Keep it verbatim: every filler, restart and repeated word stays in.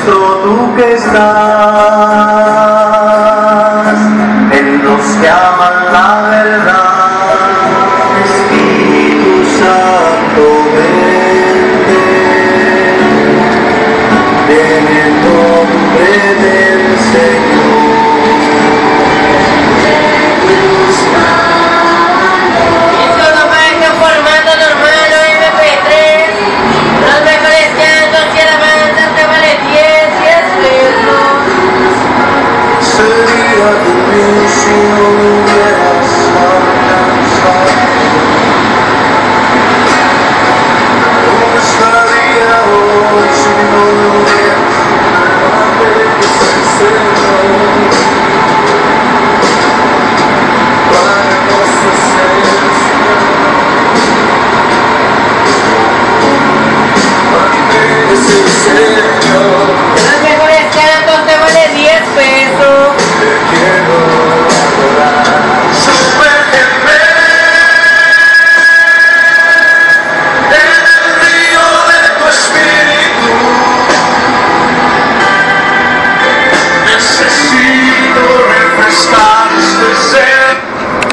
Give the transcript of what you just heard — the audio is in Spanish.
nuestro tú que estás en los que aman la verdad. Espíritu Santo, vente en el nombre del Señor.